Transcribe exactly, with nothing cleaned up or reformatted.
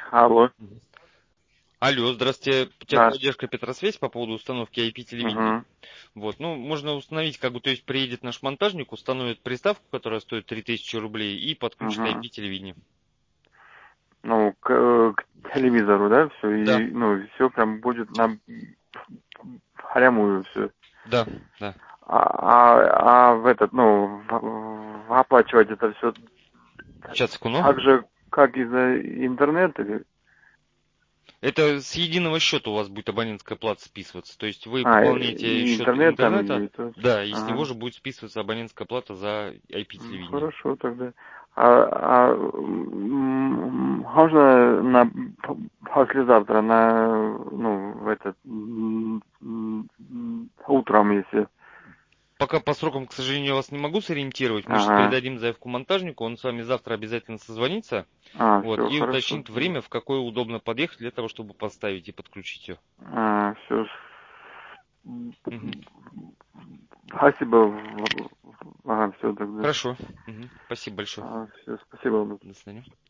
Алло. Алло, здравствуйте. Да. Техподдержка Петросвязь по поводу установки ай пи-телевидения. Угу. Вот, ну, можно установить, как бы, то есть приедет наш монтажник, установит приставку, которая стоит три тысячи рублей, и подключит Угу. ай пи-телевидение. Ну, к, к телевизору, да, все, Да, и, ну, все прям будет нам прямую все. да, да. А, а, а в этот, ну, в, в- оплачивать это все Сейчас, секунду. так же, как из-за интернета или? Это с единого счета у вас будет абонентская плата списываться. То есть вы А, пополняете и счет интернет там, интернета, и то. да, и с него Ага. же будет списываться абонентская плата за ай Ну, пи-телевидение. хорошо тогда. А, а м, можно на послезавтра на, ну, в этот м, м, утром, если. Пока по срокам, к сожалению, я вас не могу сориентировать. Мы сейчас Ага. передадим заявку монтажнику, он с вами завтра обязательно созвонится. А, Вот, все и хорошо. уточнит время, в какое удобно подъехать для того, чтобы поставить и подключить ее. А, все. Мгм. Спасибо. Ага, все тогда. Хорошо. Мгм. Спасибо большое. А, все, спасибо. До свидания.